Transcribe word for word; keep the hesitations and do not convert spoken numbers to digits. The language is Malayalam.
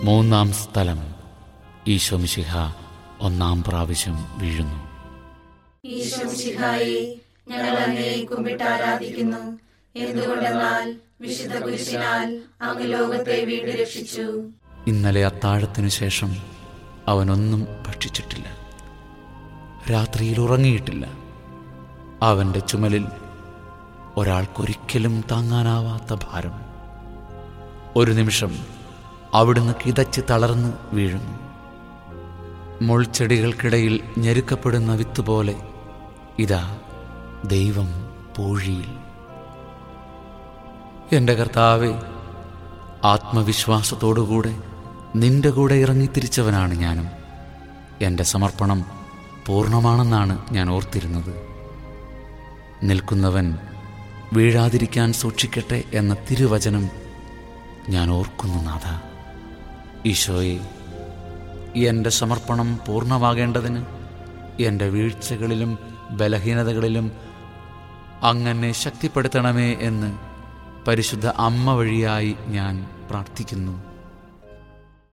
മൂന്നാം സ്ഥലം. ഈശോ മിശിഹ ഒന്നാം പ്രാവശ്യം വീഴുന്നു. ഈശോ മിശിഹായെ, ഞങ്ങൾ അങ്ങയെ കുമ്പിട്ട് ആരാധിക്കുന്നു. എന്തുകൊണ്ടെന്നാൽ വിശുദ്ധ കുരിശിനാൽ അങ്ങ് ലോകത്തെ വീണ്ടും രക്ഷിച്ചു. ഇന്നലെ അത്താഴത്തിനു ശേഷം അവനൊന്നും ഭക്ഷിച്ചിട്ടില്ല, രാത്രിയിൽ ഉറങ്ങിയിട്ടില്ല. അവൻ്റെ ചുമലിൽ ഒരാൾക്കൊരിക്കലും താങ്ങാനാവാത്ത ഭാരം. ഒരു നിമിഷം അവിടുന്ന് കിതച്ച് തളർന്ന് വീഴുന്നു. മുൾച്ചെടികൾക്കിടയിൽ ഞെരുക്കപ്പെടുന്ന വിത്തുപോലെ ഇതാ ദൈവം പൂഴിയിൽ. എൻ്റെ കർത്താവേ, ആത്മവിശ്വാസത്തോടുകൂടെ നിന്റെ കൂടെ ഇറങ്ങിത്തിരിച്ചവനാണ് ഞാനും. എൻ്റെ സമർപ്പണം പൂർണ്ണമാണെന്നാണ് ഞാൻ ഓർത്തിരുന്നത്. നിൽക്കുന്നവൻ വീഴാതിരിക്കാൻ സൂക്ഷിക്കട്ടെ എന്ന തിരുവചനം ഞാൻ ഓർക്കുന്നു നാഥ. ഈശോയെ, എൻ്റെ സമർപ്പണം പൂർണ്ണമാകേണ്ടതിന് എൻ്റെ വീഴ്ചകളിലും ബലഹീനതകളിലും അങ്ങനെ ശക്തിപ്പെടുത്തണമേ എന്ന് പരിശുദ്ധ അമ്മ വഴിയായി ഞാൻ പ്രാർത്ഥിക്കുന്നു.